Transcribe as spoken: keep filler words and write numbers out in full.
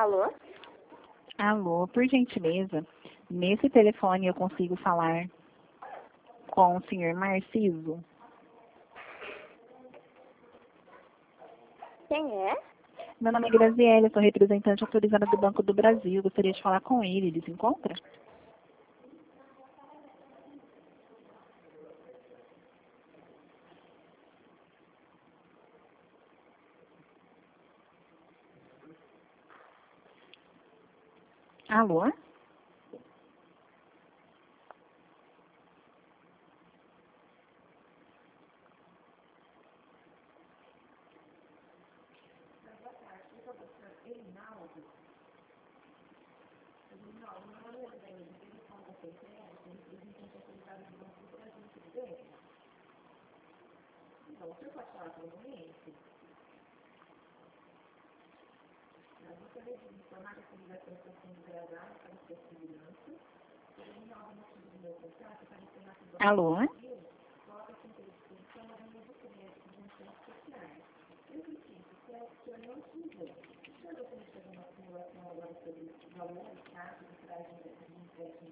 Alô? Alô, por gentileza, nesse telefone eu consigo falar com o senhor Marciso? Quem é? Meu nome é Graziele, eu sou representante autorizada do Banco do Brasil. Gostaria de falar com ele. Ele se encontra? Alô? Alô?